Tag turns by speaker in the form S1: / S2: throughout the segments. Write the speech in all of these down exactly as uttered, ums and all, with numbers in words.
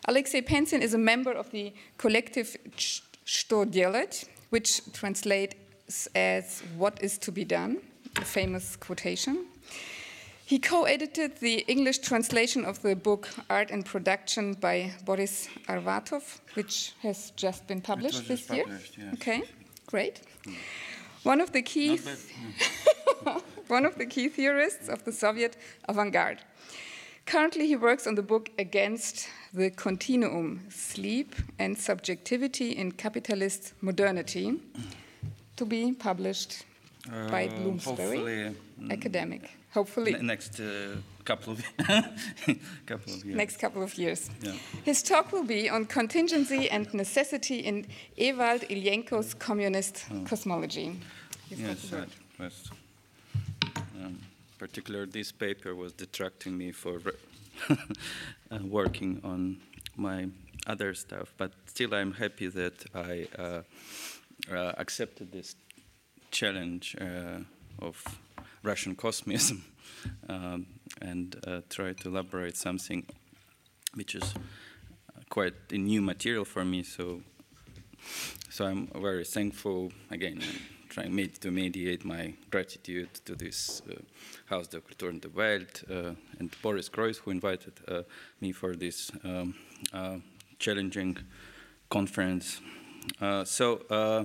S1: Alexei Pensin is a member of the collective Что делать, which translates as what is to be done, a famous quotation. He co-edited the English translation of the book Art and Production by Boris Arvatov, which has just been published this year.
S2: Yes.
S1: Okay, great. Mm. One of the key mm. one of the key theorists of the Soviet avant-garde. Currently, he works on the book Against the Continuum: Sleep and Subjectivity in Capitalist Modernity, to be published uh, by Bloomsbury Academic. Hopefully.
S2: Next uh, couple of couple of years.
S1: Next couple of years.
S2: Yeah.
S1: His talk will be on contingency and necessity in Ewald Ilyenko's communist oh. cosmology. You've
S2: yes, that was, um, particularly this paper was detracting me for uh, working on my other stuff, but still I'm happy that I uh, uh, accepted this challenge uh, of Russian cosmism um, and uh, try to elaborate something which is quite a new material for me. So, so I'm very thankful again, trying med to mediate my gratitude to this uh, Haus der Kulturen der Welt uh, and Boris Groys, who invited uh, me for this um, uh, challenging conference. Uh, so. Uh,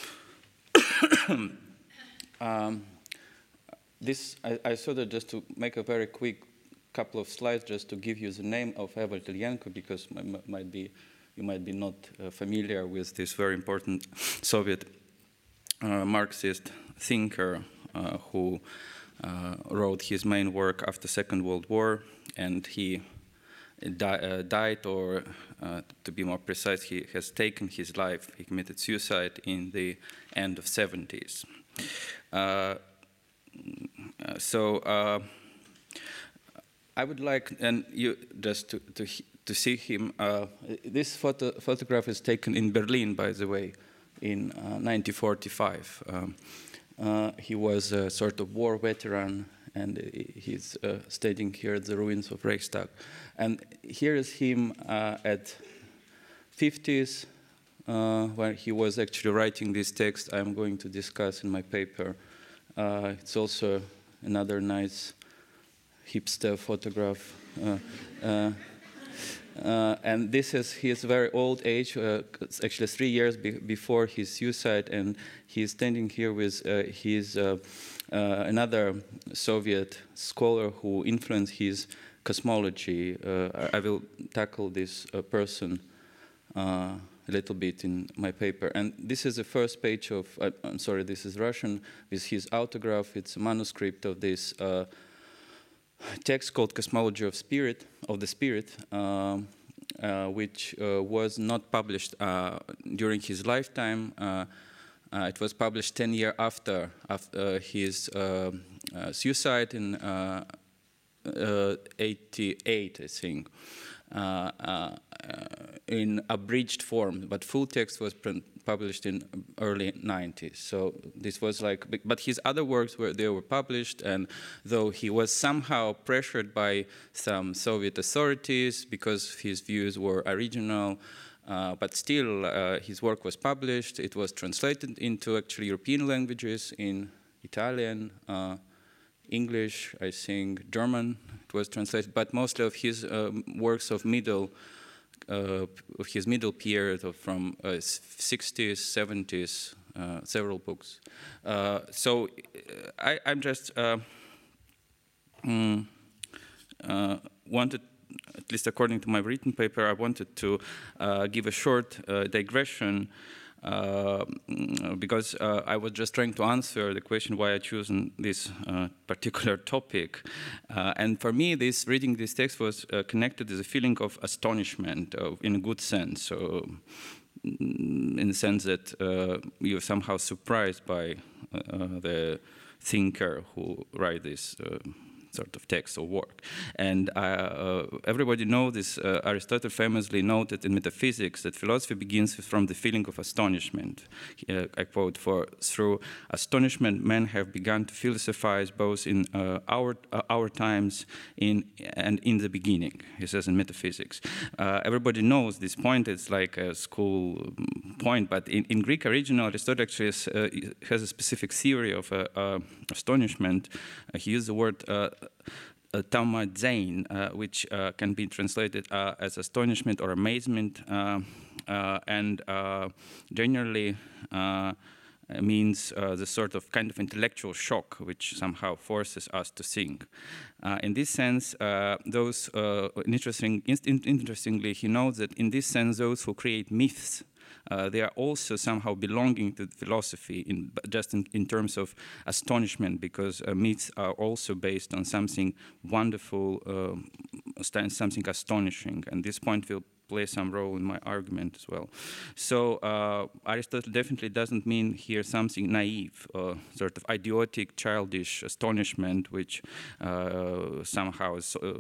S2: um, This, I, I thought that just to make a very quick couple of slides, just to give you the name of Ewald Ilyenko, because m might be, you might be not uh, familiar with this very important Soviet uh, Marxist thinker uh, who uh, wrote his main work after the Second World War, and he di uh, died, or uh, to be more precise, he has taken his life. He committed suicide in the end of seventies. Uh, Uh, so uh, I would like, and you just to to, to see him. Uh, this photo, photograph is taken in Berlin, by the way, in uh, nineteen forty-five. Um, uh, he was a sort of war veteran, and he's uh, standing here at the ruins of Reichstag. And here is him uh, at fifties, uh, where he was actually writing this text I'm going to discuss in my paper. Uh, it's also another nice hipster photograph. Uh, uh, uh, and this is his very old age, uh, it's actually three years be before his suicide, and he's standing here with uh, his, uh, uh, another Soviet scholar who influenced his cosmology. Uh, I will tackle this uh, person uh, a little bit in my paper. And this is the first page of, uh, I'm sorry, this is Russian, with his autograph. It's a manuscript of this uh, text called Cosmology of Spirit, of the Spirit, um, uh, which uh, was not published uh, during his lifetime. Uh, uh, it was published ten years after, after uh, his uh, uh, suicide in uh, uh, eighty-eight, I think. Uh, uh, in abridged form, but full text was published in early nineties. So this was like, but his other works were they were published, and though he was somehow pressured by some Soviet authorities because his views were original, uh, but still uh, his work was published. It was translated into actually European languages, in Italian, uh, English, I think, German. It was translated, but mostly of his um, works of middle, uh, of his middle period, of from uh, sixties, seventies, uh, several books. Uh, so I, I'm just uh, mm, uh, wanted, at least according to my written paper, I wanted to uh, give a short uh, digression. Uh, because uh, I was just trying to answer the question why I chosen this uh, particular topic. Uh, and for me, this reading this text was uh, connected with a feeling of astonishment, uh, in a good sense. So, in the sense that uh, you're somehow surprised by uh, the thinker who write this uh, sort of text or work. And uh, uh, everybody knows this. Uh, Aristotle famously noted in Metaphysics that philosophy begins from the feeling of astonishment. Uh, I quote, "For through astonishment men have begun to philosophize both in uh, our, uh, our times in, and in the beginning," he says in Metaphysics. Uh, everybody knows this point. It's like a school point, but in, in Greek original, Aristotle actually has, uh, has a specific theory of uh, uh, astonishment. Uh, he used the word uh, uh, taumazein, uh, which uh, can be translated uh, as astonishment or amazement, uh, uh, and uh, generally uh, means uh, the sort of kind of intellectual shock which somehow forces us to think. Uh, in this sense, uh, those, uh, interesting, in interestingly, he notes that in this sense, those who create myths, Uh, they are also somehow belonging to philosophy, in, just in, in terms of astonishment, because uh, myths are also based on something wonderful, uh, something astonishing. And this point will play some role in my argument as well. So uh, Aristotle definitely doesn't mean here something naive, uh, sort of idiotic, childish astonishment, which uh, somehow is, uh,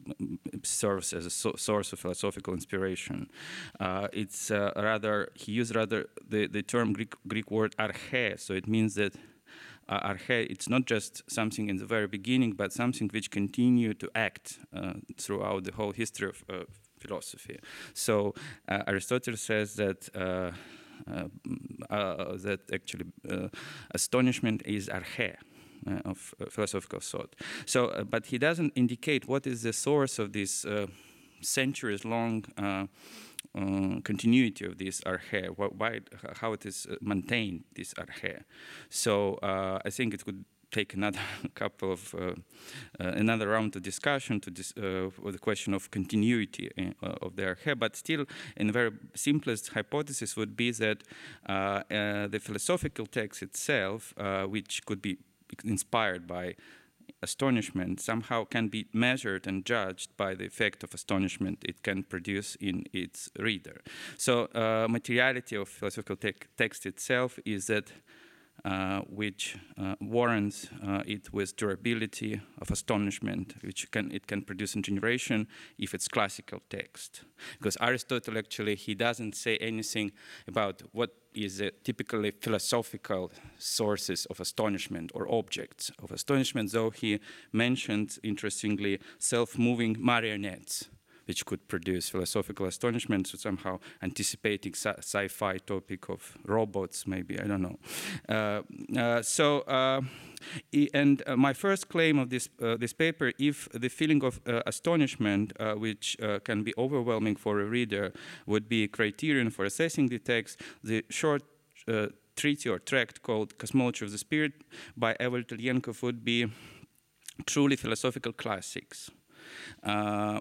S2: serves as a so source of philosophical inspiration. Uh, it's uh, rather, he used rather the, the term Greek, Greek word arche, so it means that Uh, arche, it's not just something in the very beginning, but something which continue to act uh, throughout the whole history of uh, philosophy. So uh, Aristotle says that uh, uh, uh, that actually uh, astonishment is arche uh, of uh, philosophical thought. So, uh, but he doesn't indicate what is the source of this uh, centuries-long Uh, Uh, continuity of this arche, why, how it is maintained, this arche. So uh, I think it could take another couple of, uh, uh, another round of discussion to this, uh, for the question of continuity in, uh, of the arche, but still, in the very simplest hypothesis would be that uh, uh, the philosophical text itself, uh, which could be inspired by astonishment, somehow can be measured and judged by the effect of astonishment it can produce in its reader. So uh, materiality of philosophical te text itself is that uh, which uh, warrants uh, it with durability of astonishment, which can, it can produce in generation if it's classical text. Because Aristotle actually, he doesn't say anything about what is uh, typically philosophical sources of astonishment or objects of astonishment, though he mentioned, interestingly, self-moving marionettes, which could produce philosophical astonishment, so somehow anticipating sci-fi topic of robots, maybe, I don't know. Uh, uh, so, uh, and uh, my first claim of this, uh, this paper, if the feeling of uh, astonishment, uh, which uh, can be overwhelming for a reader, would be a criterion for assessing the text, the short uh, treatise or tract called Cosmology of the Spirit by Evert Ilienkov would be truly philosophical classics. Uh,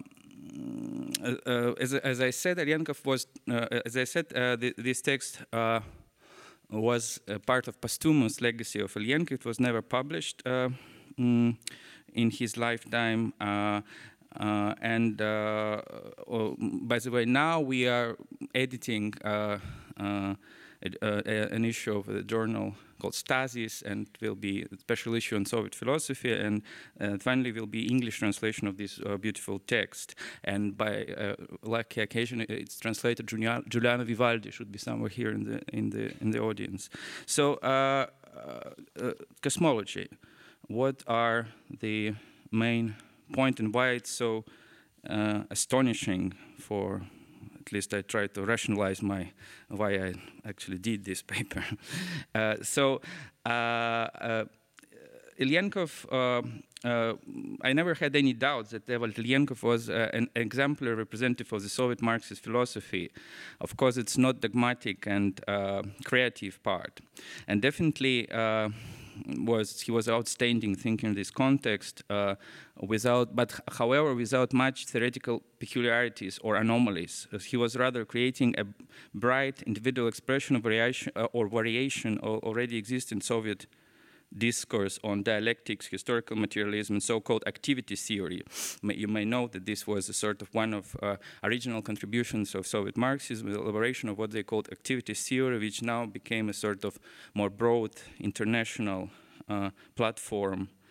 S2: Uh, as, as I said, Ilienkov was, uh, as I said, uh, the, this text uh, was a part of posthumous legacy of Ilienkov. It was never published uh, mm, in his lifetime. Uh, uh, and uh, oh, by the way, now we are editing uh, uh, a, an issue of the journal called Stasis, and it will be a special issue on Soviet philosophy, and uh, finally will be English translation of this uh, beautiful text. And by uh, lucky occasion, it's translated. Giuliano Vivaldi should be somewhere here in the in the in the audience. So, uh, uh, uh, cosmology. What are the main point and why it's so uh, astonishing for? At least I try to rationalize my why I actually did this paper. uh, so uh, uh, Ilienkov, uh, uh, I never had any doubts that Evert Ilienkov was uh, an exemplary representative of the Soviet Marxist philosophy. Of course, it's not dogmatic and uh, creative part, and definitely. Uh, was he was outstanding thinker in this context, uh, without, but however, without much theoretical peculiarities or anomalies. He was rather creating a bright individual expression of variation uh, or variation already existing in Soviet discourse on dialectics, historical materialism, and so-called activity theory. You may know that this was a sort of one of uh, original contributions of Soviet Marxism, the elaboration of what they called activity theory, which now became a sort of more broad international uh, platform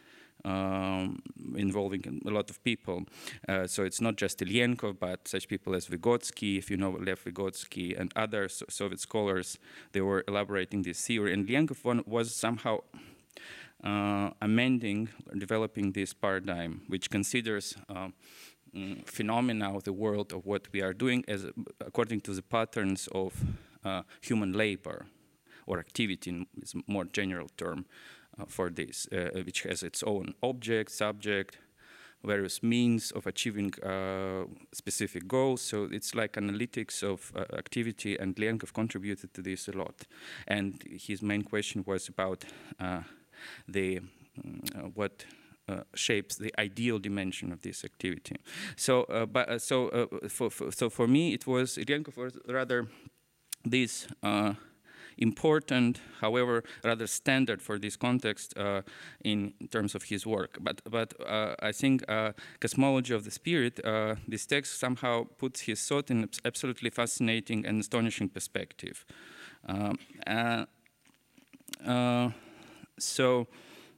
S2: um, involving a lot of people. Uh, so it's not just Ilyenkov, but such people as Vygotsky, if you know Lev Vygotsky, and other so Soviet scholars, they were elaborating this theory. And Ilyenkov one was somehow uh, amending, developing this paradigm, which considers uh, mm, phenomena of the world, of what we are doing, as according to the patterns of uh, human labor, or activity is a more general term uh, for this, uh, which has its own object, subject, various means of achieving uh, specific goals. So it's like analytics of uh, activity, and Ilyenkov contributed to this a lot. And his main question was about uh, the uh, what uh, shapes the ideal dimension of this activity. So, uh, but uh, so uh, for, for so for me, it was Ilyenkov was rather this. Uh, important, however, rather standard for this context uh, in terms of his work. But, but uh, I think uh, Cosmology of the Spirit, uh, this text somehow puts his thought in absolutely fascinating and astonishing perspective. Um, uh, uh, so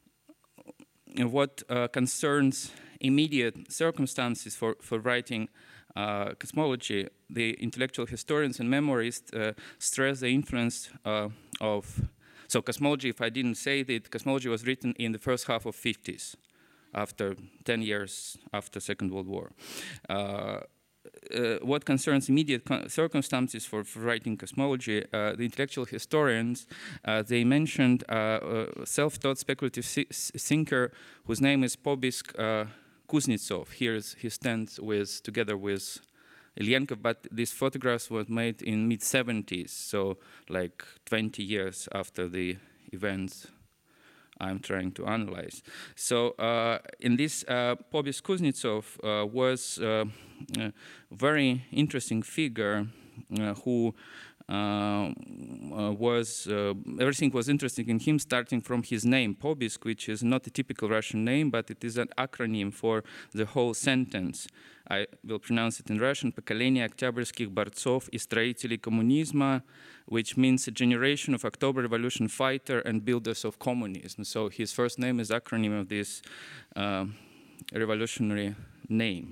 S2: what uh, concerns immediate circumstances for, for writing Uh, cosmology, the intellectual historians and memoirists uh, stress the influence uh, of, so cosmology, if I didn't say that, cosmology was written in the first half of fifties, after ten years after Second World War. Uh, uh, what concerns immediate con circumstances for, for writing cosmology, uh, the intellectual historians, uh, they mentioned uh, a self-taught speculative thinker whose name is Pobisk uh, Kuznetsov. Here he stands with, together with Ilyenkov, but these photographs were made in mid seventies, so like twenty years after the events I'm trying to analyze. So uh, in this, uh, Pobisk Kuznetsov uh, was uh, a very interesting figure uh, who Uh, uh, was uh, everything was interesting in him, starting from his name, Pobisk, which is not a typical Russian name, but it is an acronym for the whole sentence. I will pronounce it in Russian: Поколение октябрьских борцов и строителей коммунизма, which means a generation of October Revolution fighter and builders of communism. So his first name is acronym of this uh, revolutionary name.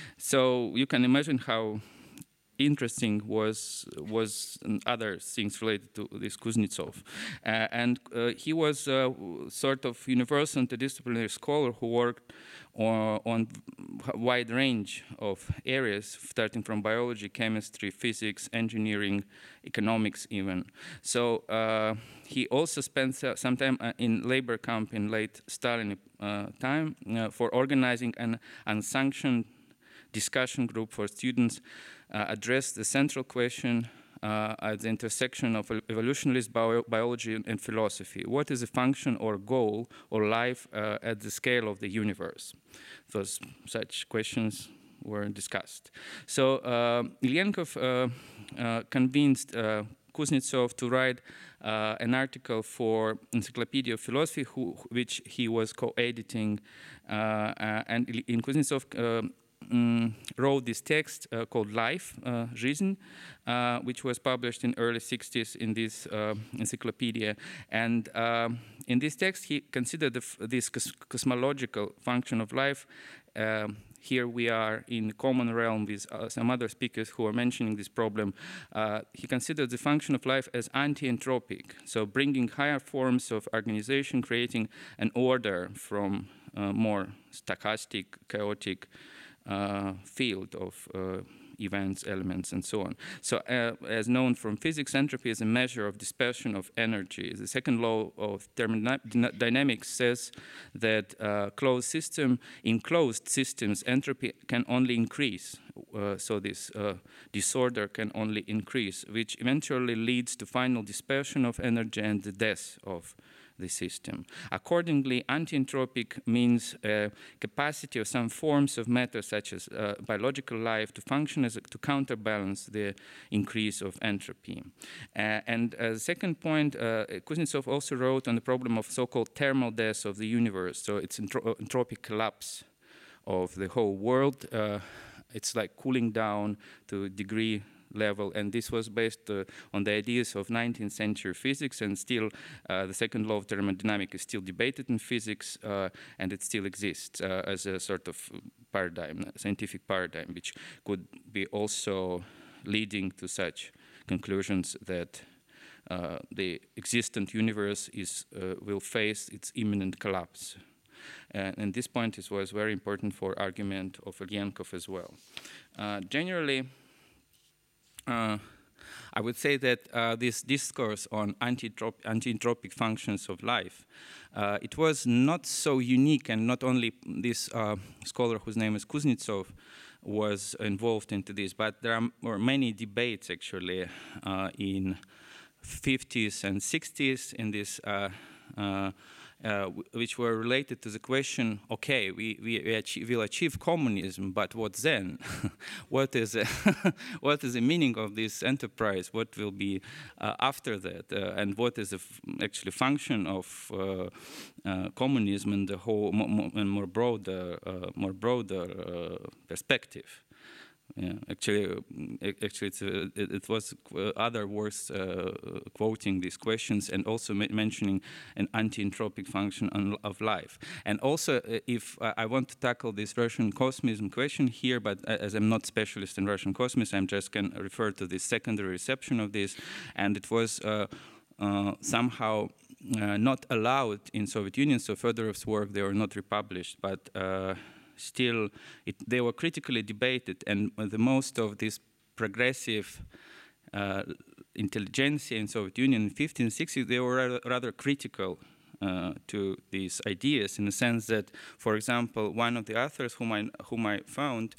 S2: So you can imagine how interesting was was other things related to this Kuznetsov. Uh, and uh, he was a sort of universal interdisciplinary scholar who worked on, on a wide range of areas, starting from biology, chemistry, physics, engineering, economics even. So uh, he also spent some time in labor camp in late Stalin uh, time uh, for organizing an unsanctioned discussion group for students uh, addressed the central question uh, at the intersection of evolutionist bio biology and, and philosophy. What is a function or goal or life uh, at the scale of the universe? Those such questions were discussed. So uh, Ilyenkov uh, uh, convinced uh, Kuznetsov to write uh, an article for Encyclopedia of Philosophy, who, which he was co-editing, uh, uh, and in Kuznetsov uh, Um, wrote this text uh, called Life, uh, Жизнь, uh, which was published in early sixties in this uh, encyclopedia. And um, in this text, he considered the this cos cosmological function of life. Um, here we are in common realm with uh, some other speakers who are mentioning this problem. Uh, he considered the function of life as anti-entropic, so bringing higher forms of organization, creating an order from uh, more stochastic, chaotic Uh, field of uh, events, elements, and so on. So uh, as known from physics, entropy is a measure of dispersion of energy. The second law of thermodynamics says that uh, closed system, in closed systems, entropy can only increase. Uh, so this uh, disorder can only increase, which eventually leads to final dispersion of energy and the death of the system. Accordingly, anti-entropic means uh, capacity of some forms of matter, such as uh, biological life, to function as a, to counterbalance the increase of entropy. Uh, and uh, the second point, uh, Kuznetsov also wrote on the problem of so-called thermal death of the universe. So it's entro entropic collapse of the whole world. Uh, it's like cooling down to a degree level, and this was based uh, on the ideas of nineteenth century physics, and still uh, the second law of thermodynamics is still debated in physics, uh, and it still exists uh, as a sort of paradigm, scientific paradigm, which could be also leading to such conclusions that uh, the existent universe is, uh, will face its imminent collapse. Uh, and this point is, was very important for argument of Ilyenkov as well. Uh, generally, uh, I would say that uh, this discourse on anti-entropic functions of life, uh, it was not so unique, and not only this uh, scholar whose name is Kuznetsov was involved into this, but there are were many debates actually uh, in fifties and sixties in this uh, uh, Uh, which were related to the question, okay, we, we, we achieve, will achieve communism, but what then? what, is, uh, what is the meaning of this enterprise? What will be uh, after that? Uh, and what is the f actually function of uh, uh, communism in the whole, mo and more broader, uh, more broader uh, perspective? Yeah, actually, uh, actually, it's, uh, it, it was uh, other words uh, quoting these questions, and also mentioning an anti-entropic function on, of life. And also, uh, if uh, I want to tackle this Russian cosmism question here, but uh, as I'm not specialist in Russian cosmos, I'm just can refer to the secondary reception of this, and it was uh, uh, somehow uh, not allowed in Soviet Union. So Fedorov's work, they were not republished, but. Uh, Still, it, they were critically debated, and the most of this progressive uh, intelligentsia in Soviet Union in fifteen sixties, they were rather, rather critical uh, to these ideas, in the sense that, for example, one of the authors whom I, whom I found,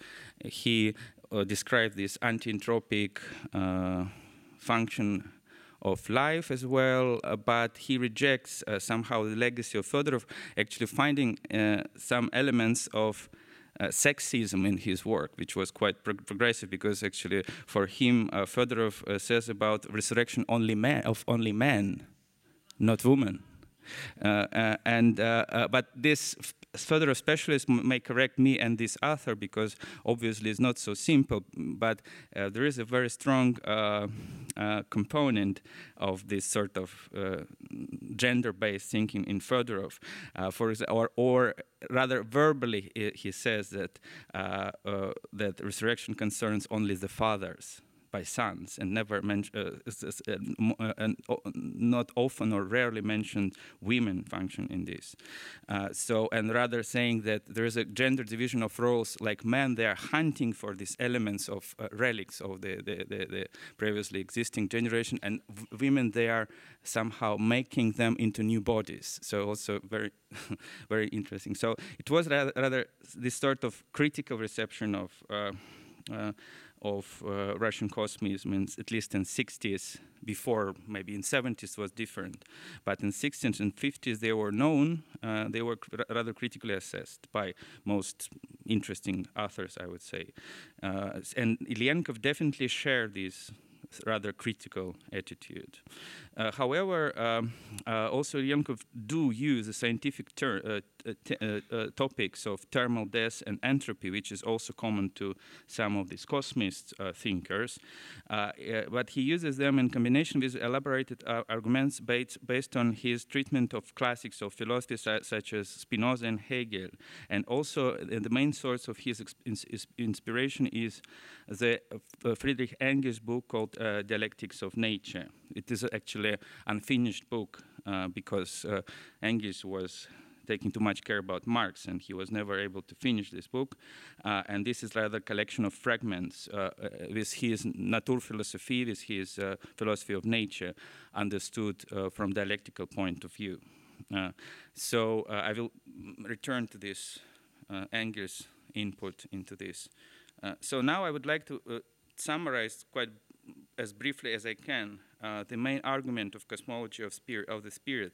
S2: he uh, described this anti-entropic uh, function of life as well, uh, but he rejects uh, somehow the legacy of Fedorov, actually finding uh, some elements of uh, sexism in his work, which was quite pro progressive, because actually for him, uh, Fedorov uh, says about resurrection only man, of only men, not women. Uh, uh, and uh, uh, but this Fedorov specialist may correct me and this author, because obviously it's not so simple, but uh, there is a very strong uh, uh, component of this sort of uh, gender-based thinking in Fedorov. Uh, for or, or rather verbally, he says that uh, uh, that resurrection concerns only the fathers by sons, and never mention, uh, uh, and not often or rarely mentioned women function in this. Uh, so, and rather saying that there is a gender division of roles, like men, they are hunting for these elements of uh, relics of the, the, the, the previously existing generation, and women, they are somehow making them into new bodies. So also very, very interesting. So it was rather, rather this sort of critical reception of uh, uh, of uh, Russian cosmism, in, at least in sixties, before maybe in seventies was different. But in sixties and fifties they were known, uh, they were cr rather critically assessed by most interesting authors, I would say. Uh, and Ilyenkov definitely shared these rather critical attitude. Uh, however, um, uh, also Ilyenkov do use the scientific ter uh, uh, uh, topics of thermal death and entropy, which is also common to some of these cosmist uh, thinkers. Uh, uh, but he uses them in combination with elaborated uh, arguments based, based on his treatment of classics of philosophy su such as Spinoza and Hegel. And also uh, the main source of his ins inspiration is the uh, Friedrich Engels book called uh, Dialectics of Nature. It is actually an unfinished book uh, because uh, Engels was taking too much care about Marx, and he was never able to finish this book. Uh, and this is rather a collection of fragments uh, uh, with his Naturphilosophie, with his uh, philosophy of nature, understood uh, from dialectical point of view. Uh, so uh, I will return to this uh, Engels input into this. Uh, so now I would like to uh, summarize quite as briefly as I can uh, the main argument of cosmology of, spirit, of the spirit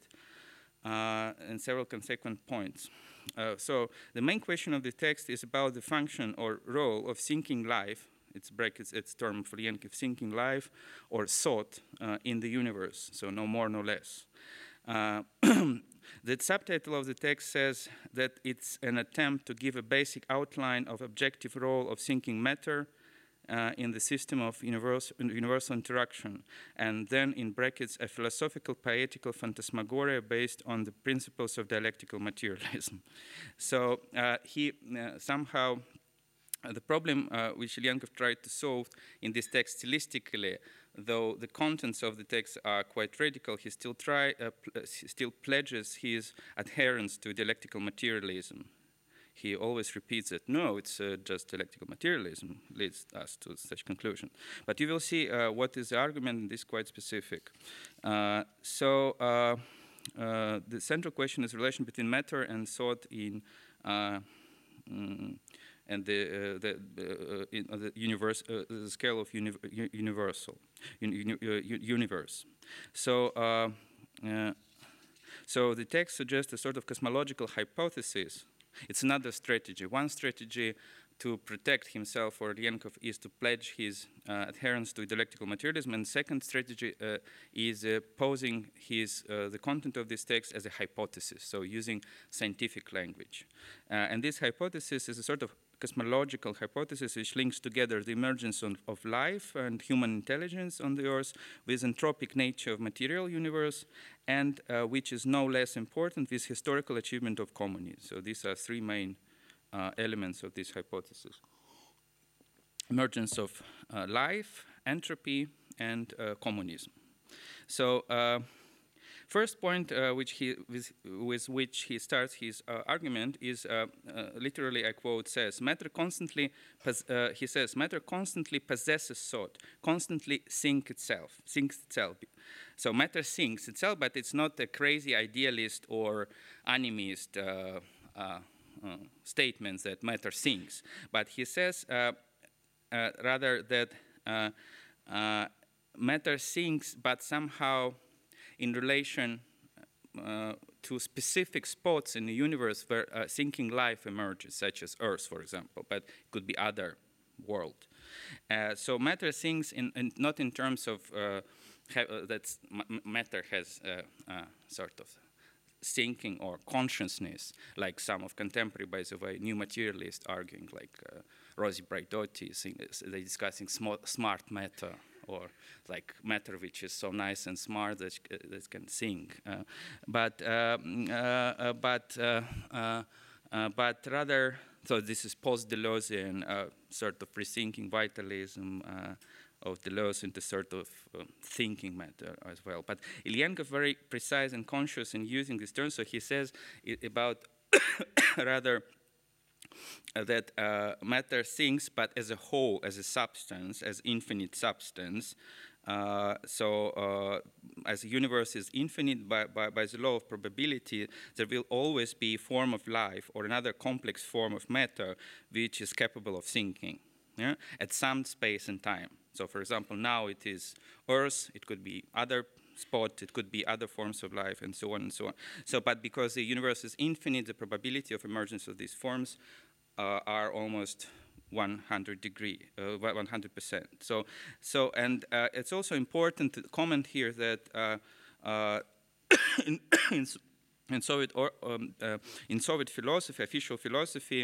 S2: uh, and several consequent points. Uh, so the main question of the text is about the function or role of thinking life, its brackets, its term for Ilyenkov, thinking life or thought uh, in the universe, so no more, no less. Uh, the subtitle of the text says that it's an attempt to give a basic outline of objective role of thinking matter uh, in the system of universal, universal interaction, and then in brackets a philosophical poetical phantasmagoria based on the principles of dialectical materialism. So uh, he uh, somehow, uh, the problem uh, which Ilyankov tried to solve in this text stylistically, though the contents of the text are quite radical, he still, try, uh, pl still pledges his adherence to dialectical materialism. He always repeats that, no, it's uh, just dialectical materialism leads us to such conclusion. But you will see uh, what is the argument, and this is quite specific. Uh, so uh, uh, the central question is the relation between matter and thought in uh, mm, and the, uh, the, uh, in, uh, the, universe, uh, the scale of uni universal, un universe. So, uh, uh, so the text suggests a sort of cosmological hypothesis. It's another strategy. One strategy to protect himself or Ilyankov is to pledge his uh, adherence to dialectical materialism, and second strategy uh, is uh, posing his, uh, the content of this text as a hypothesis, so using scientific language. Uh, and this hypothesis is a sort of cosmological hypothesis which links together the emergence on, of life and human intelligence on the Earth with anthropic nature of material universe, and uh, which is no less important, with historical achievement of communism. So these are three main uh, elements of this hypothesis. Emergence of uh, life, entropy, and uh, communism. So uh, first point uh, which he, with, with which he starts his uh, argument is, uh, uh, literally I quote, says, matter constantly, uh, he says, matter constantly possesses thought, constantly thinks itself, thinks itself. So matter thinks itself, but it's not a crazy idealist or animist uh, uh, uh, statements that matter thinks. But he says uh, uh, rather that uh, uh, matter thinks, but somehow in relation uh, to specific spots in the universe where uh, thinking life emerges, such as Earth, for example, but it could be other world. Uh, so matter thinks in, in, not in terms of uh, uh, that matter has uh, uh, sort of thinking or consciousness, like some of contemporary, by the way, new materialists arguing, like uh, Rosi Braidotti, they're discussing smart matter, or like matter which is so nice and smart that, uh, that can think. Uh, but, uh, uh, but, uh, uh, uh, but rather, so this is post-Deleuzian uh, sort of rethinking vitalism uh, of Deleuze into sort of uh, thinking matter as well. But Ilyankov very precise and conscious in using this term, so he says it about rather Uh, that uh, matter thinks, but as a whole, as a substance, as infinite substance. Uh, so uh, as the universe is infinite by, by, by the law of probability, there will always be a form of life or another complex form of matter which is capable of thinking, yeah? At some space and time. So for example, now it is Earth, it could be other spot, it could be other forms of life, and so on and so on. So, but because the universe is infinite, the probability of emergence of these forms uh, are almost one hundred degree, uh, one hundred percent. So, so, and uh, it's also important to comment here that uh, uh, in, in, in Soviet or um, uh, in Soviet philosophy, official philosophy,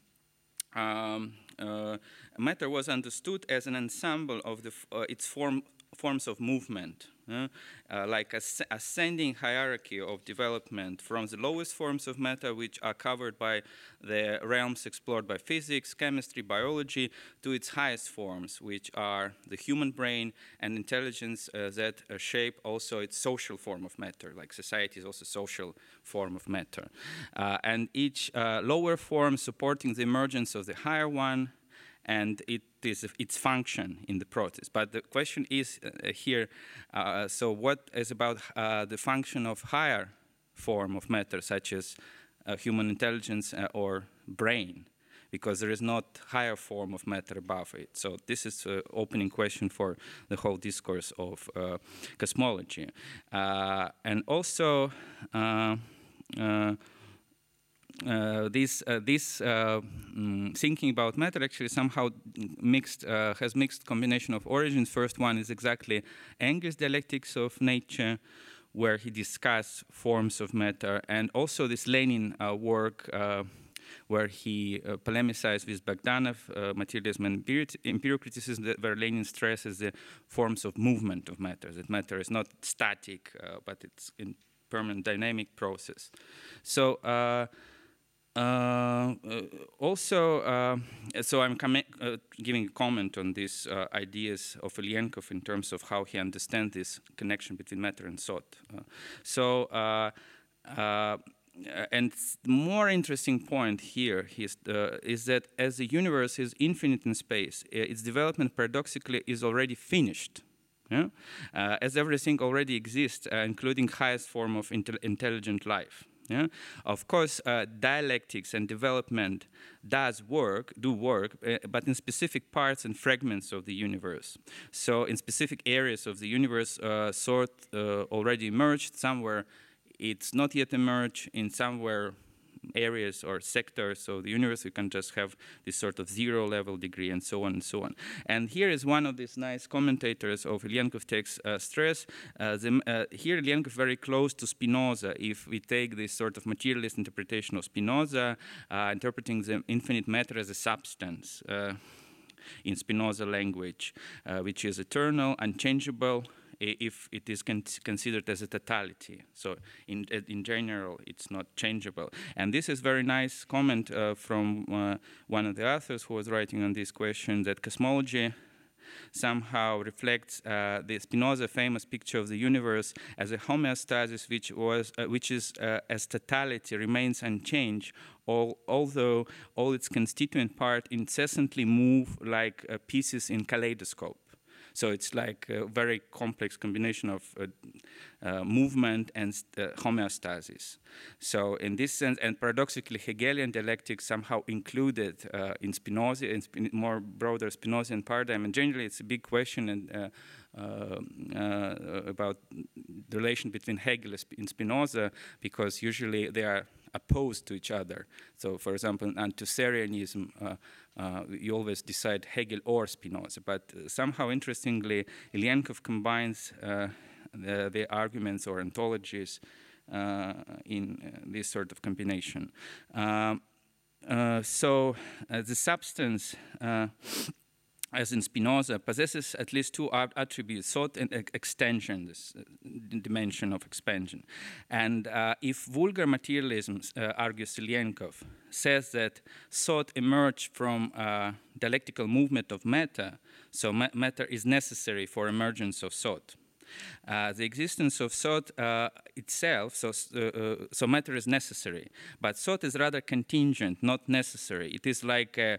S2: um, uh, matter was understood as an ensemble of the uh, its form. forms of movement, uh, uh, like a ascending hierarchy of development from the lowest forms of matter, which are covered by the realms explored by physics, chemistry, biology, to its highest forms, which are the human brain and intelligence uh, that uh, shape also its social form of matter, like society is also a social form of matter. Uh, and each uh, lower form supporting the emergence of the higher one, and it is its function in the process. But the question is uh, here, uh, so what is about uh, the function of higher form of matter, such as uh, human intelligence uh, or brain? Because there is not higher form of matter above it. So this is an opening question for the whole discourse of uh, cosmology. Uh, and also, uh, uh, Uh, this uh, this uh, mm, thinking about matter actually somehow mixed uh, has mixed combination of origins. First one is exactly Engels' dialectics of nature, where he discussed forms of matter, and also this Lenin uh, work uh, where he uh, polemicized with Bogdanov, uh, materialism and empirical criticism, where Lenin stresses the forms of movement of matter, that matter is not static, uh, but it's in permanent dynamic process. So uh, uh, uh, also, uh, so I'm uh, giving a comment on these uh, ideas of Ilyenkov in terms of how he understands this connection between matter and thought. Uh, so, uh, uh, and the more interesting point here is, uh, is that as the universe is infinite in space, its development paradoxically is already finished. Yeah? Uh, as everything already exists, uh, including highest form of intel intelligent life. Yeah? Of course, uh, dialectics and development does work, do work, uh, but in specific parts and fragments of the universe. So in specific areas of the universe, uh, thought uh, already emerged. Somewhere it's not yet emerged. In somewhere areas or sectors of the universe, you can just have this sort of zero level degree and so on and so on. And here is one of these nice commentators of Ilyenkov takes uh, stress. Uh, the, uh, here Ilyenkov very close to Spinoza. If we take this sort of materialist interpretation of Spinoza, uh, interpreting the infinite matter as a substance uh, in Spinoza language, uh, which is eternal, unchangeable, if it is con considered as a totality. So in, in general, it's not changeable. And this is very nice comment uh, from uh, one of the authors who was writing on this question, that cosmology somehow reflects uh, the Spinoza famous picture of the universe as a homeostasis which, was, uh, which is uh, as totality remains unchanged, all, although all its constituent parts incessantly move like uh, pieces in kaleidoscope. So it's like a very complex combination of uh, uh, movement and uh, homeostasis. So in this sense, and paradoxically, Hegelian dialectic somehow included uh, in Spinoza, in Spin more broader Spinozian paradigm. And generally, it's a big question and, uh, uh, uh, about the relation between Hegel and Spinoza, because usually they are opposed to each other. So, for example, in Antisaurianism, uh, uh, you always decide Hegel or Spinoza. But uh, somehow, interestingly, Ilyenkov combines uh, the, the arguments or ontologies uh, in uh, this sort of combination. Um, uh, so, uh, the substance, uh, as in Spinoza, possesses at least two attributes, thought and extension, this uh, dimension of expansion. And uh, if vulgar materialism, uh, argues Ilyenkov, says that thought emerged from uh, dialectical movement of matter, so ma matter is necessary for emergence of thought. Uh, the existence of thought uh, itself, so, uh, uh, so matter is necessary, but thought is rather contingent, not necessary. It is like a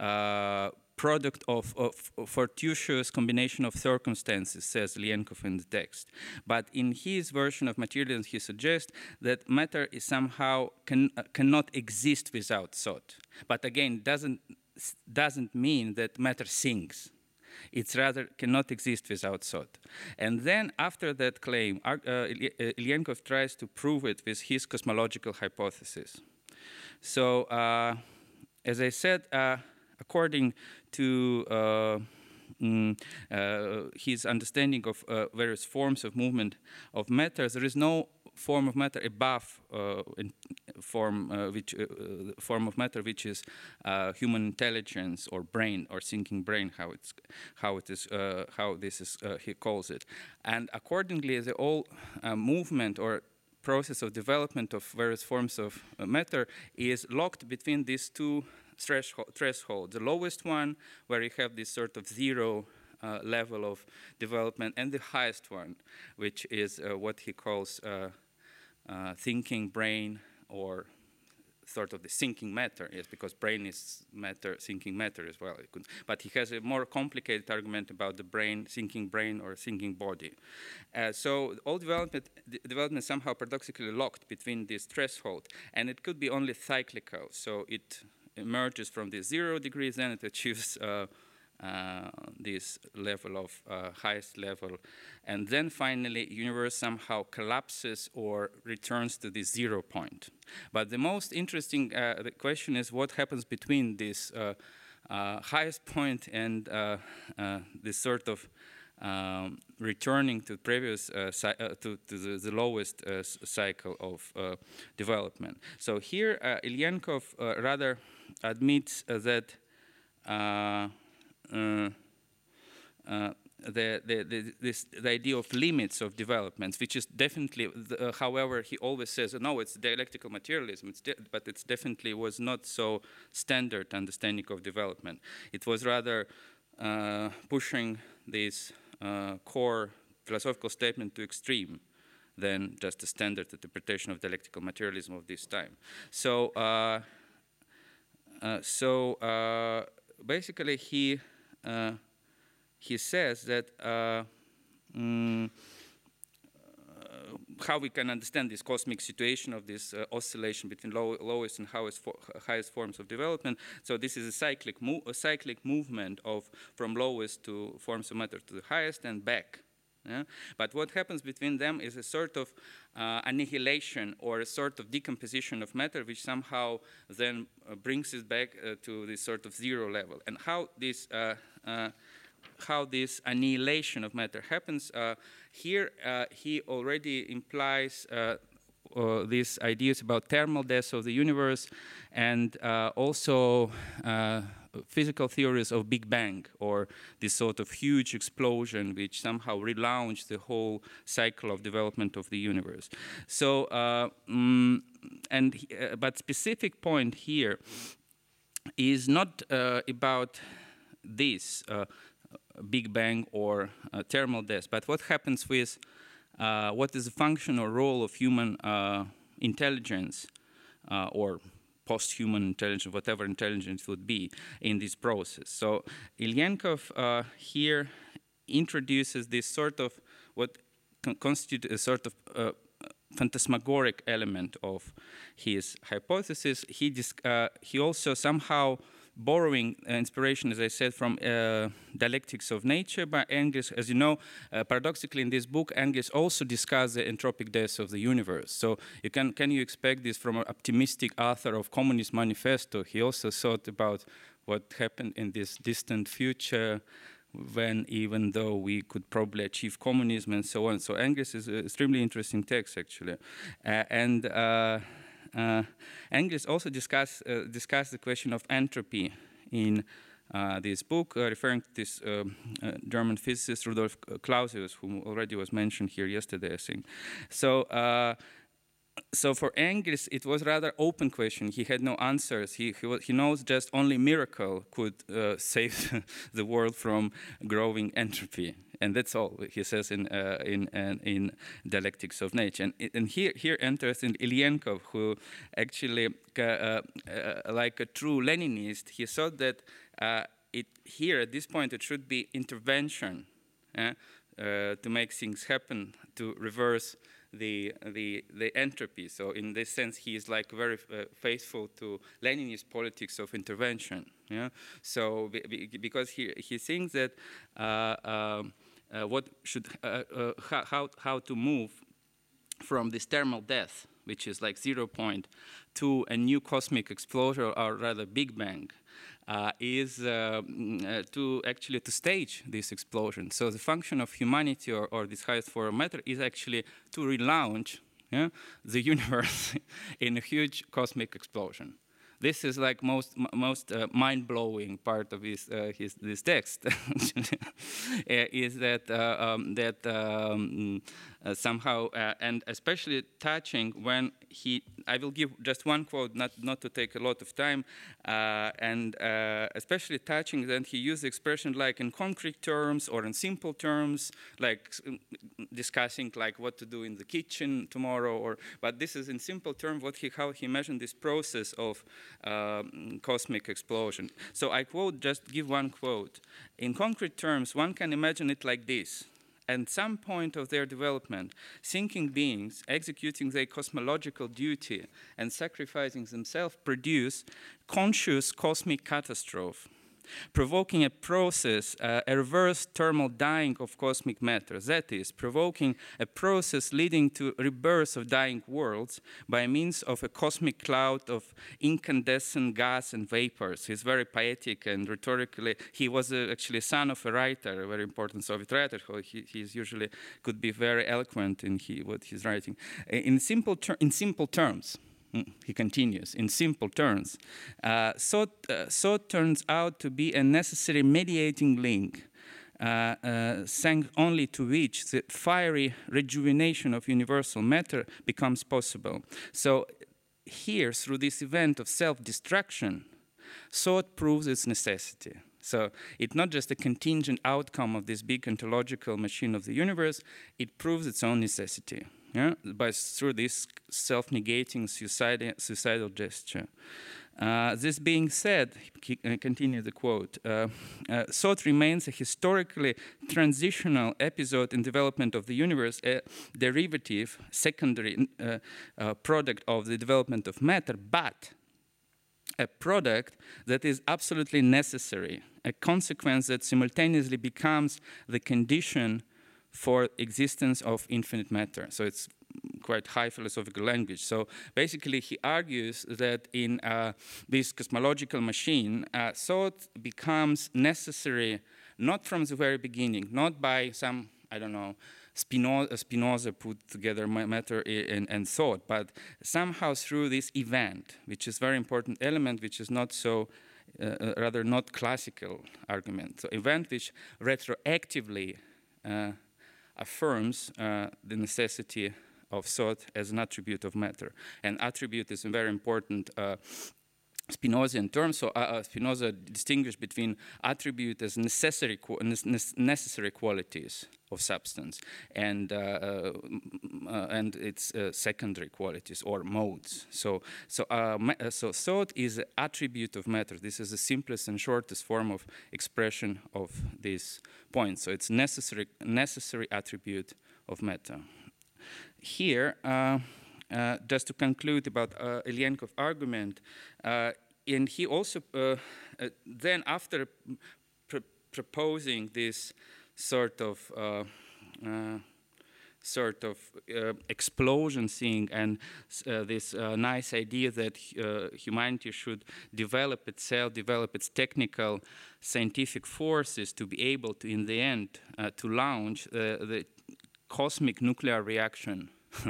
S2: uh, product of, of, of fortuitous combination of circumstances, says Ilyenkov in the text. But in his version of materialism, he suggests that matter is somehow can, uh, cannot exist without thought. But again, doesn't, doesn't mean that matter thinks. It's rather cannot exist without thought. And then after that claim, uh, Ilyenkov tries to prove it with his cosmological hypothesis. So, uh, as I said, uh, according to uh, mm, uh, his understanding of uh, various forms of movement of matter, there is no form of matter above uh, in form, uh, which, uh, form of matter which is uh, human intelligence or brain or thinking brain, how it's how it is uh, how this is uh, he calls it. And accordingly, the whole uh, movement or process of development of various forms of uh, matter is locked between these two threshold, threshold. The lowest one, where you have this sort of zero uh, level of development, and the highest one, which is uh, what he calls uh, uh, thinking brain, or sort of the thinking matter, yes, because brain is matter, thinking matter as well. But he has a more complicated argument about the brain, thinking brain, or thinking body. Uh, so all development, development is somehow paradoxically locked between this threshold, and it could be only cyclical. So it emerges from the zero degrees, then it achieves uh, uh, this level of uh, highest level. And then finally, universe somehow collapses or returns to the zero point. But the most interesting uh, the question is what happens between this uh, uh, highest point and uh, uh, this sort of um, returning to previous uh, uh, to, to the, the lowest uh, cycle of uh, development. So here uh, Ilyenkov uh, rather admits uh, that uh, uh, uh, the, the, the, this, the idea of limits of developments, which is definitely, the, uh, however, he always says, no, it's dialectical materialism, it's but it definitely was not so standard understanding of development. It was rather uh, pushing this uh, core philosophical statement to extreme than just a standard interpretation of dialectical materialism of this time. So, uh, uh, so uh, basically he, uh, he says that uh, mm, uh, how we can understand this cosmic situation of this uh, oscillation between low, lowest and highest, for, highest forms of development. So this is a cyclic, mo a cyclic movement of from lowest to forms of matter to the highest and back. Yeah? But what happens between them is a sort of uh, annihilation or a sort of decomposition of matter, which somehow then uh, brings it back uh, to this sort of zero level. And how this uh, uh, how this annihilation of matter happens, uh, here uh, he already implies uh, uh, these ideas about thermal death of the universe and uh, also uh, physical theories of Big Bang, or this sort of huge explosion which somehow relaunched the whole cycle of development of the universe. So, uh, mm, and uh, but specific point here is not uh, about this uh, Big Bang or uh, thermal death, but what happens with uh, what is the function or role of human uh, intelligence uh, or post-human intelligence, whatever intelligence would be in this process. So Ilyenkov uh, here introduces this sort of what con constitutes a sort of uh, phantasmagoric element of his hypothesis. He, uh, he also somehow borrowing uh, inspiration, as I said, from uh, Dialectics of Nature by Engels. As you know, uh, paradoxically in this book, Engels also discussed the entropic death of the universe. So you can, can you expect this from an optimistic author of Communist Manifesto? He also thought about what happened in this distant future when, even though we could probably achieve communism and so on. So Engels is an extremely interesting text, actually. Uh, and uh, Uh, Engels also discussed uh, discuss the question of entropy in uh, this book, uh, referring to this uh, uh, German physicist Rudolf Clausius, who already was mentioned here yesterday, I think. So, uh, so for Engels, it was rather open question. He had no answers. He, he, he knows just only miracle could uh, save the world from growing entropy. And that's all he says in uh, in, in in Dialectics of Nature. And, and here here enters in Ilyenkov, who actually, uh, uh, like a true Leninist, he thought that uh, it here at this point it should be intervention uh, uh, to make things happen, to reverse the the the entropy. So in this sense, he is like very uh, faithful to Leninist politics of intervention. Yeah. So because he he thinks that. Uh, um, Uh, what should, uh, uh, how, how to move from this thermal death, which is like zero point, to a new cosmic explosion, or rather Big Bang, uh, is uh, uh, to actually to stage this explosion. So the function of humanity, or, or this highest form of matter, is actually to relaunch yeah, the universe in a huge cosmic explosion. This is like most most uh, mind-blowing part of his uh, his this text. Is that uh, um, that um, uh, somehow uh, and especially touching when he. I will give just one quote, not not to take a lot of time, uh, and uh, especially touching. Then he used the expression like in concrete terms or in simple terms, like discussing like what to do in the kitchen tomorrow. Or but this is in simple terms what he how he imagined this process of. Um, cosmic explosion. So I quote, just give one quote. In concrete terms, one can imagine it like this. At some point of their development, thinking beings executing their cosmological duty and sacrificing themselves produce conscious cosmic catastrophe. provoking a process, uh, a reverse thermal dying of cosmic matter. That is, provoking a process leading to rebirth of dying worlds by means of a cosmic cloud of incandescent gas and vapors. He's very poetic and rhetorically. He was uh, actually a son of a writer, a very important Soviet writer. Who he he's usually could be very eloquent in he, what he's writing. In simple, ter in simple terms, he continues, in simple terms, uh, thought, uh, thought turns out to be a necessary mediating link, uh, uh, thanks only to which the fiery rejuvenation of universal matter becomes possible. So here, through this event of self-destruction, thought proves its necessity. So it's not just a contingent outcome of this big ontological machine of the universe, it proves its own necessity. Yeah, by through this self-negating suicidal, suicidal gesture. Uh, this being said, uh, continue the quote, uh, uh, thought remains a historically transitional episode in development of the universe, a derivative, secondary uh, uh, product of the development of matter, but a product that is absolutely necessary, a consequence that simultaneously becomes the condition for existence of infinite matter. So it's quite high philosophical language. So basically he argues that in uh, this cosmological machine, uh, thought becomes necessary not from the very beginning, not by some, I don't know, Spinoza, Spinoza put together matter and, and thought, but somehow through this event, which is a very important element, which is not so, uh, rather not classical argument. So event which retroactively uh, affirms uh, the necessity of thought as an attribute of matter. And attribute is a very important uh, Spinozian term. So uh, Spinoza distinguished between attribute as necessary, necessary qualities of substance and, uh, uh, and its uh, secondary qualities or modes. So, so, uh, so thought is an attribute of matter. This is the simplest and shortest form of expression of this point. So it's necessary, necessary attribute of matter. Here, uh, uh, just to conclude about uh, Ilyenkov argument, uh, and he also, uh, uh, then after pr proposing this sort of uh, uh, sort of uh, explosion thing and uh, this uh, nice idea that uh, humanity should develop itself, develop its technical scientific forces to be able to, in the end, uh, to launch uh, the cosmic nuclear reaction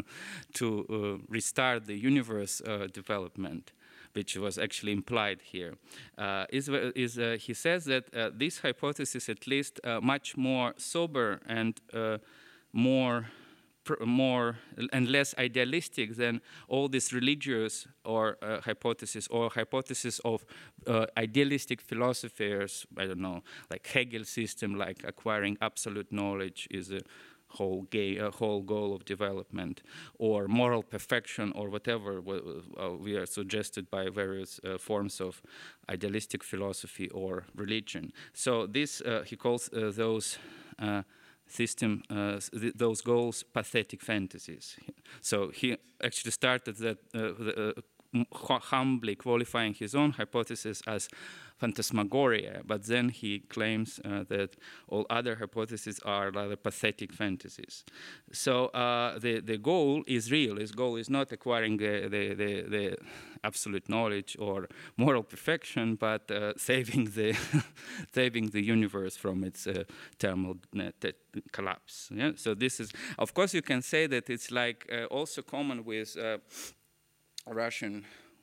S2: to uh, restart the universe uh, development, which was actually implied here. Uh, is, is, uh, he says that uh, this hypothesis at least uh, much more sober and uh, more, more and less idealistic than all these religious or uh, hypotheses or hypothesis of uh, idealistic philosophers, I don't know, like Hegel's system, like acquiring absolute knowledge is a whole, gay, uh, whole goal of development, or moral perfection, or whatever uh, we are suggested by various uh, forms of idealistic philosophy or religion. So this, uh, he calls uh, those uh, system, uh, th those goals pathetic fantasies. So he actually started that uh, the, uh, humbly qualifying his own hypothesis as phantasmagoria, but then he claims uh, that all other hypotheses are rather pathetic fantasies. So uh, the, the goal is real. His goal is not acquiring the, the, the, the absolute knowledge or moral perfection, but uh, saving, the saving the universe from its uh, thermal collapse. Yeah? So this is, of course, you can say that it's like uh, also common with uh, Russian,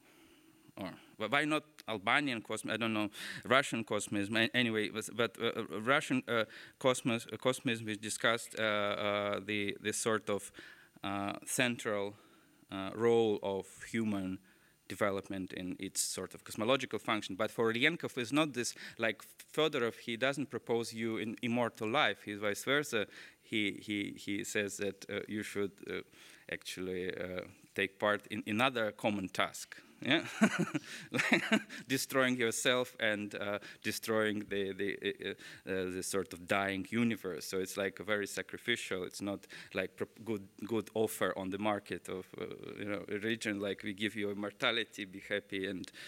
S2: or well, why not Albanian cosmos? I don't know, Russian cosmism. Anyway, but uh, Russian uh, cosmos, uh, cosmism is discussed uh, uh, the this sort of uh, central uh, role of human development in its sort of cosmological function. But for Ilyenkov, it's not this, like Fedorov, he doesn't propose you in immortal life. He's vice versa. He, he, he says that uh, you should uh, actually uh, take part in another common task. Yeah, like destroying yourself and uh, destroying the the, uh, uh, the sort of dying universe. So it's like a very sacrificial. It's not like good good offer on the market of uh, you know religion. Like we give you immortality, be happy, and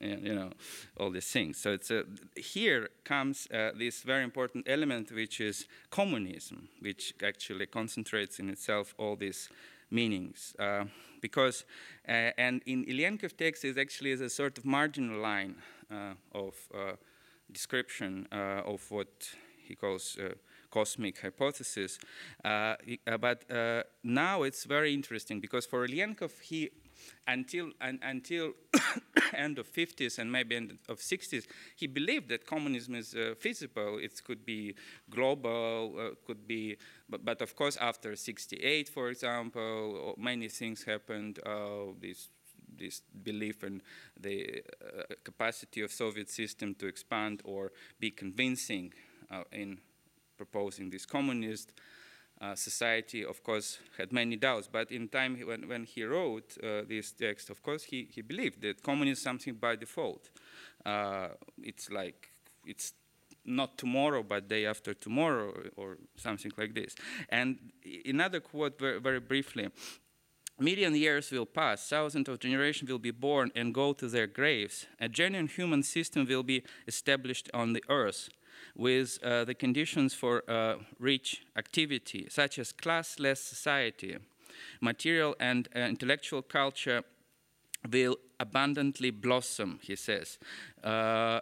S2: you know, all these things. So it's a, here comes uh, this very important element, which is communism, which actually concentrates in itself all these meanings. Uh, because, uh, and in Ilyenkov text is actually is a sort of marginal line uh, of uh, description uh, of what he calls uh, cosmic hypothesis. Uh, uh, but uh, now it's very interesting because for Ilyenkov, he, until, un, until end of fifties and maybe end of sixties, he believed that communism is uh, feasible. It could be global, uh, could be, but, but of course after sixty-eight, for example, many things happened. Uh, this this belief in the uh, capacity of Soviet system to expand or be convincing uh, in proposing this communist uh, society, of course, had many doubts. But in time when, when he wrote uh, this text, of course, he, he believed that communism is something by default. Uh, it's like, it's not tomorrow, but day after tomorrow, or, or something like this. And another quote very, very briefly, million years will pass, thousands of generations will be born and go to their graves. A genuine human system will be established on the earth with uh, the conditions for uh, rich activity, such as classless society. Material and uh, intellectual culture will abundantly blossom, he says. Uh,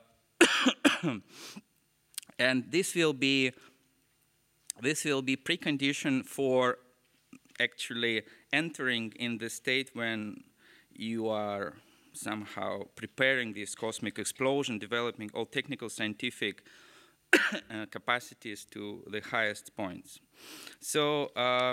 S2: and this will be, this will be precondition for actually entering in the state when you are somehow preparing this cosmic explosion, developing all technical, scientific uh, capacities to the highest points. So, uh,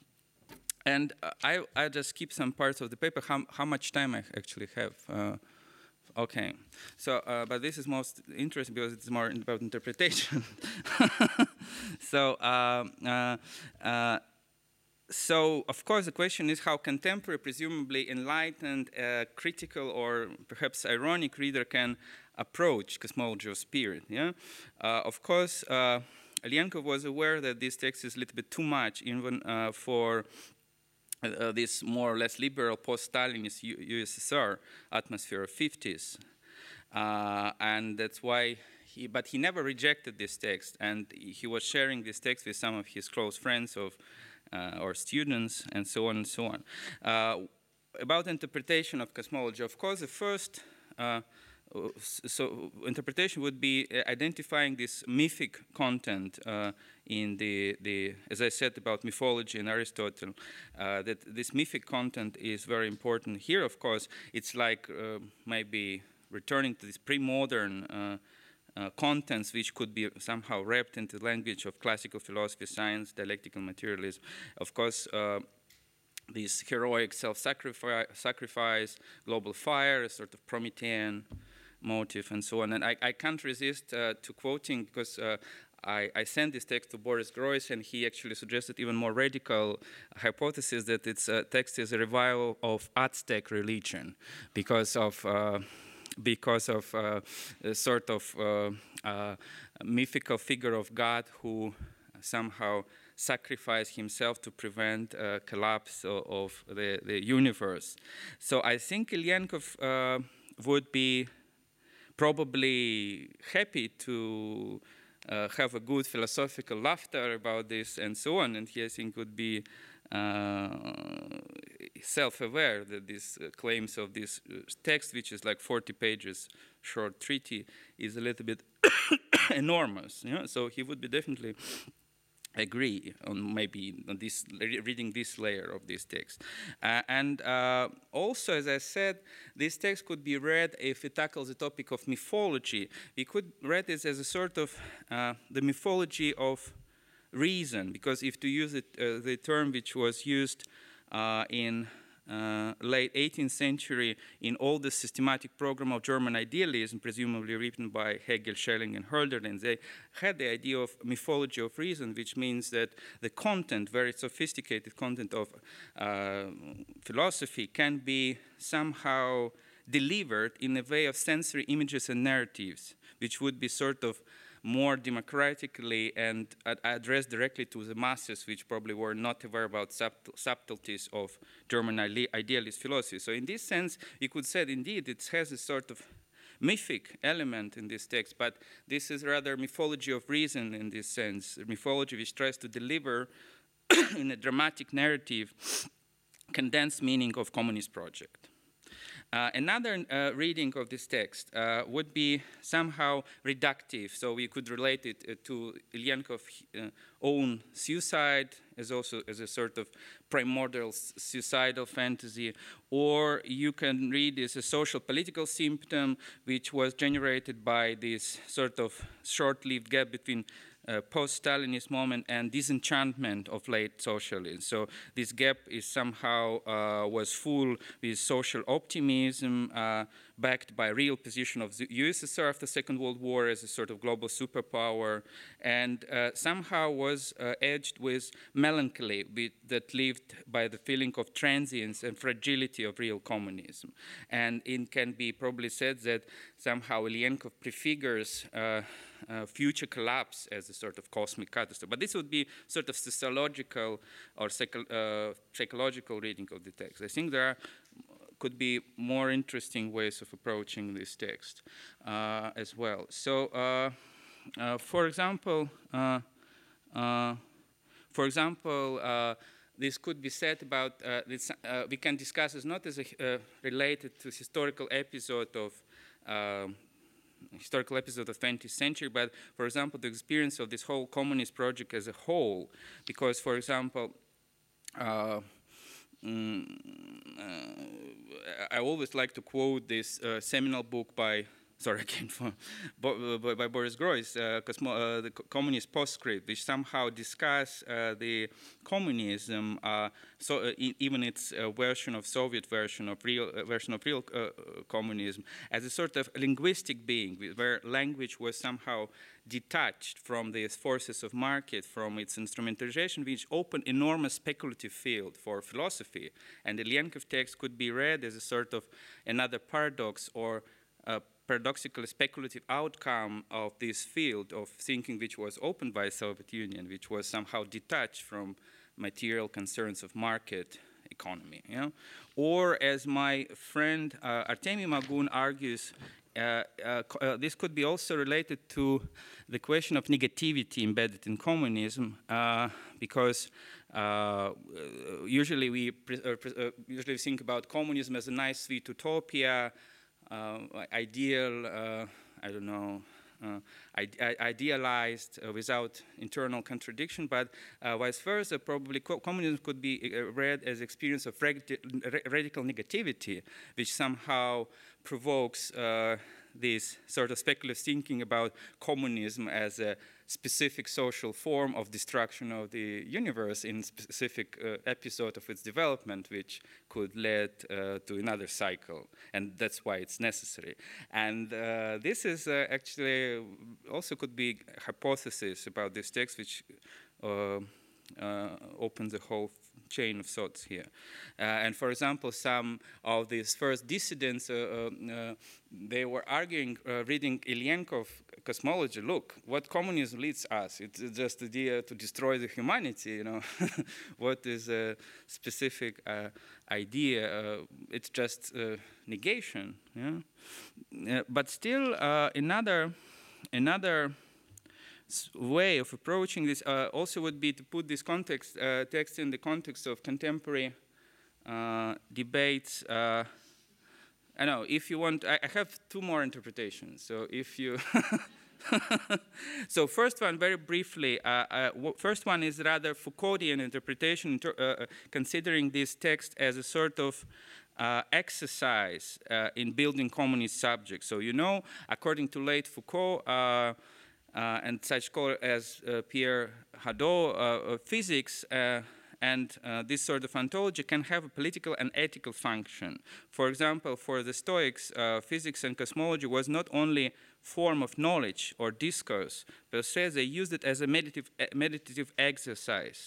S2: and I, I just keep some parts of the paper. How, how much time I actually have? Uh, okay, so, uh, but this is most interesting because it's more about interpretation. so, uh, uh, uh, So, of course, the question is how contemporary, presumably enlightened, uh, critical, or perhaps ironic reader can approach cosmology of spirit. Yeah? Uh, of course, uh, Ilyenkov was aware that this text is a little bit too much, even uh, for uh, this more or less liberal post-Stalinist U S S R atmosphere of fifties. Uh, and that's why he, but he never rejected this text, and he was sharing this text with some of his close friends of Uh, or students, and so on and so on. Uh, about interpretation of cosmology, of course, the first uh, so interpretation would be identifying this mythic content uh, in the, the, as I said about mythology and Aristotle, uh, that this mythic content is very important. Here, of course, it's like uh, maybe returning to this pre-modern uh, Uh, contents which could be somehow wrapped into the language of classical philosophy, science, dialectical materialism. Of course, uh, this heroic self-sacrifice, sacrifice, global fire, a sort of Promethean motive, and so on. And I, I can't resist uh, to quoting, because uh, I, I sent this text to Boris Groys, and he actually suggested even more radical hypothesis that its uh, text is a revival of Aztec religion because of uh, because of uh, a sort of uh, uh, mythical figure of God who somehow sacrificed himself to prevent uh, collapse of, of the, the universe. So I think Ilyenkov uh, would be probably happy to uh, have a good philosophical laughter about this and so on, and he, I think, would be uh, self-aware that these uh, claims of this uh, text, which is like forty pages short treaty, is a little bit enormous. You know? So he would be definitely agree on maybe on this reading this layer of this text. Uh, and uh, also, as I said, this text could be read if it tackles the topic of mythology. We could read this as a sort of uh, the mythology of reason, because if to use it, uh, the term which was used uh, in Uh, late eighteenth century in all the systematic program of German idealism, presumably written by Hegel, Schelling, and Hölderlin, they had the idea of mythology of reason, which means that the content, very sophisticated content of uh, philosophy, can be somehow delivered in a way of sensory images and narratives, which would be sort of more democratically and ad addressed directly to the masses, which probably were not aware about subtle subtleties of German idealist philosophy. So in this sense, you could say, indeed, it has a sort of mythic element in this text, but this is rather mythology of reason in this sense, a mythology which tries to deliver in a dramatic narrative condensed meaning of communist project. Uh, another uh, reading of this text uh, would be somehow reductive, so we could relate it uh, to Ilyenkov's uh, own suicide as also as a sort of primordial suicidal fantasy, or you can read it as a social political symptom which was generated by this sort of short-lived gap between Uh, post-Stalinist moment and disenchantment of late socialism. So this gap is somehow uh, was full with social optimism, uh, backed by real position of the U S S R after the Second World War as a sort of global superpower, and uh, somehow was uh, edged with melancholy with, that lived by the feeling of transience and fragility of real communism. And it can be probably said that somehow Ilyenkov prefigures uh, uh, future collapse as a sort of cosmic catastrophe. But this would be sort of sociological or psycho uh, psychological reading of the text. I think there are could be more interesting ways of approaching this text uh, as well. So, uh, uh, for example, uh, uh, for example, uh, this could be said about uh, this. Uh, we can discuss as not as a, uh, related to historical episode of. Uh, historical episode of twentieth century, but for example, the experience of this whole communist project as a whole, because for example, uh, mm, uh, I always like to quote this uh, seminal book by, sorry again, for, by, by Boris Groys, uh, Cosmo, uh, the Communist Postscript, which somehow discuss uh, the communism, uh, so uh, even its uh, version of Soviet version of real uh, version of real uh, communism, as a sort of linguistic being, where language was somehow detached from the forces of market, from its instrumentalization, which opened enormous speculative field for philosophy. And the Ilyenkov text could be read as a sort of another paradox or uh, paradoxical speculative outcome of this field of thinking which was opened by the Soviet Union, which was somehow detached from material concerns of market economy. You know? Or as my friend uh, Artemy Magun argues, uh, uh, uh, this could be also related to the question of negativity embedded in communism, uh, because uh, usually we uh, usually think about communism as a nice sweet utopia, Uh, ideal, uh, I don't know, uh, ide idealized uh, without internal contradiction, but uh, vice versa, probably co communism could be uh, read as experience of radical negativity, which somehow provokes uh, this sort of speculative thinking about communism as a specific social form of destruction of the universe in specific uh, episode of its development, which could lead uh, to another cycle, and that's why it's necessary. And uh, this is uh, actually also could be a hypothesis about this text, which uh, uh, opens a whole chain of thoughts here. Uh, and for example, some of these first dissidents, uh, uh, they were arguing, uh, reading Ilyenkov cosmology, look, what communism leads us, it's just the idea to destroy the humanity, you know. What is a specific uh, idea? Uh, it's just uh, negation, yeah? Uh, but still, uh, another, another way of approaching this uh, also would be to put this context uh, text in the context of contemporary uh, debates. Uh, I know, if you want, I, I have two more interpretations. So if you, so first one, very briefly, uh, uh, first one is rather Foucauldian interpretation, inter uh, considering this text as a sort of Uh, exercise uh, in building communist subjects. So you know, according to late Foucault, uh, Uh, and such scholars as uh, Pierre Hadot, uh, physics uh, and uh, this sort of ontology can have a political and ethical function. For example, for the Stoics, uh, physics and cosmology was not only form of knowledge or discourse per se, they used it as a meditative, meditative exercise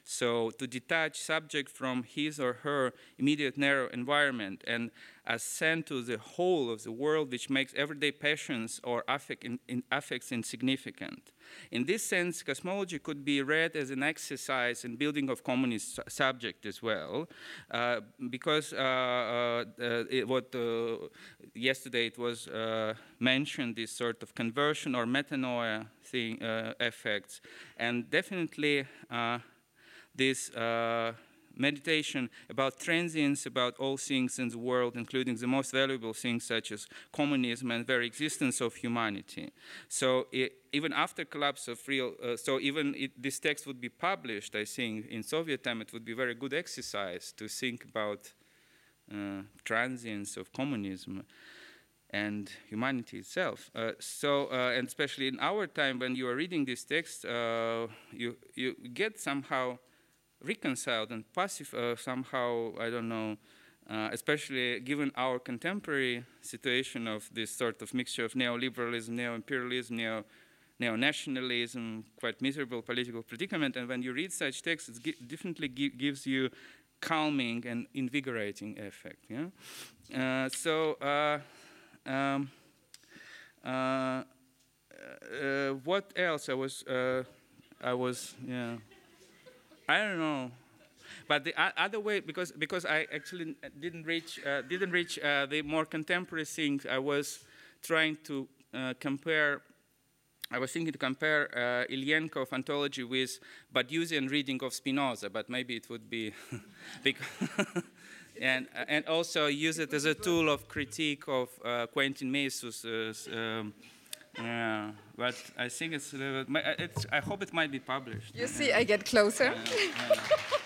S3: So to detach subject from his or her immediate narrow environment and ascend to the whole of the world, which makes everyday passions or affect in, in affects insignificant. In this sense, cosmology could be read as an exercise in building of communist su subject as well, uh, because uh, uh, it, what uh, yesterday it was uh, mentioned, this sort of conversion or metanoia thing, uh, effects, and definitely uh, this uh, meditation about transience, about all things in the world, including the most valuable things such as communism and very existence of humanity. So it, even after collapse of real, uh, so even it, this text would be published, I think, in Soviet time, it would be a very good exercise to think about uh, transience of communism and humanity itself. Uh, so, uh, and especially in our time, when you are reading this text, uh, you, you get somehow reconciled and passive, uh, somehow, I don't know, uh, especially given our contemporary situation of this sort of mixture of neoliberalism, neo-imperialism, neo, neo-nationalism, quite miserable political predicament, and when you read such texts, it definitely gi gives you calming and invigorating effect. Yeah? Uh, so, uh, um, uh, uh, what else I was, uh, I was, yeah. I don't know, but the other way, because because I actually didn't reach uh, didn't reach uh, the more contemporary things. I was trying to uh, compare. I was thinking to compare uh, Ilyenkov ontology with Badiousian reading of Spinoza, but maybe it would be, and and also use it as a tool of critique of uh, Quentin Meillassous's. Um, Yeah, but I think it's, uh, it's, I hope it might be published.
S1: You see, I get closer.
S3: Yeah, yeah.